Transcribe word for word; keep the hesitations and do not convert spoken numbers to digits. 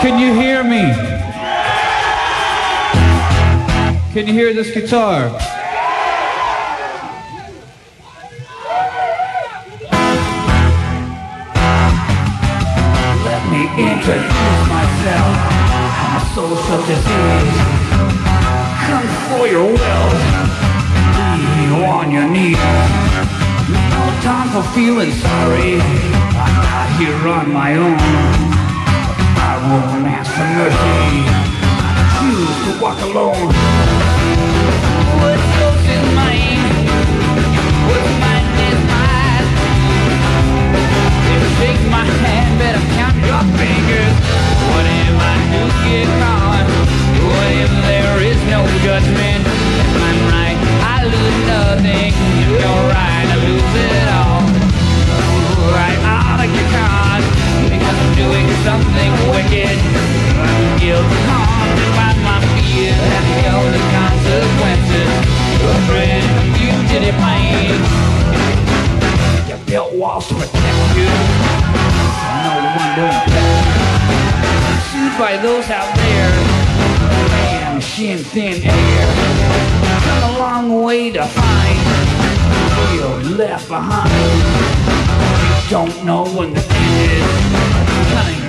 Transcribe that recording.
Can you hear me? Can you hear this guitar? Let me introduce myself. I'm a social disease. Come for your will. Leave you on your knees. No time for feeling sorry. I'm not here on my own. I won't ask for mercy. I choose to walk alone. What's yours is mine. What's mine is mine. If you shake my hand, better count your fingers. What if I do get caught? What if there is no judgment? If I'm right, I lose nothing. If you're right, I lose it all. Right out of your card, because I'm doing something wicked. I'm guilty, haunted by my fear, and feel the consequences. Your friend, you did it plain. You built walls to protect you. No wonder I'm sued by those out there. Man, shin thin air. Come a long way to find. You're left behind. Don't know when the end is. Cutting